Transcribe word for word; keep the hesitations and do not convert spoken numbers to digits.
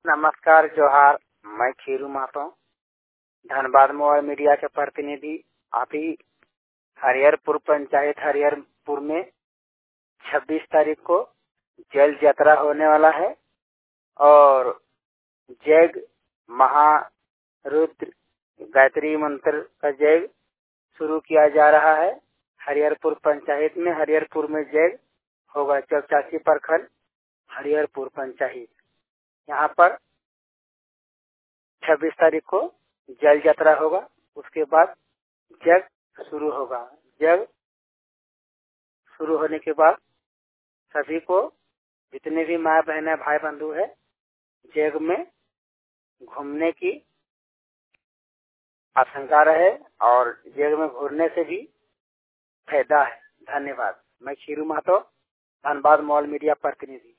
नमस्कार जोहार। मैं खीरू महतो, धनबाद मोबाइल मीडिया के प्रतिनिधि। अभी हरिहरपुर पंचायत हरिहरपुर में छब्बीस तारीख को जल यात्रा होने वाला है और जग महारुद्र गायत्री मंत्र का जग शुरू किया जा रहा है। हरिहरपुर पंचायत में हरिहरपुर में जग होगा। चौचासी प्रखंड हरिहरपुर पंचायत, यहाँ पर छब्बीस तारीख को जल यात्रा होगा। उसके बाद जग शुरू होगा। जग शुरू होने के बाद सभी को, जितने भी माँ बहने भाई बंधु है, जग में घूमने की आशंका रहे और जग में घूमने से भी फायदा है। धन्यवाद। मैं खीरू महतो, धनबाद मोबाइल मीडिया प्रतिनिधि।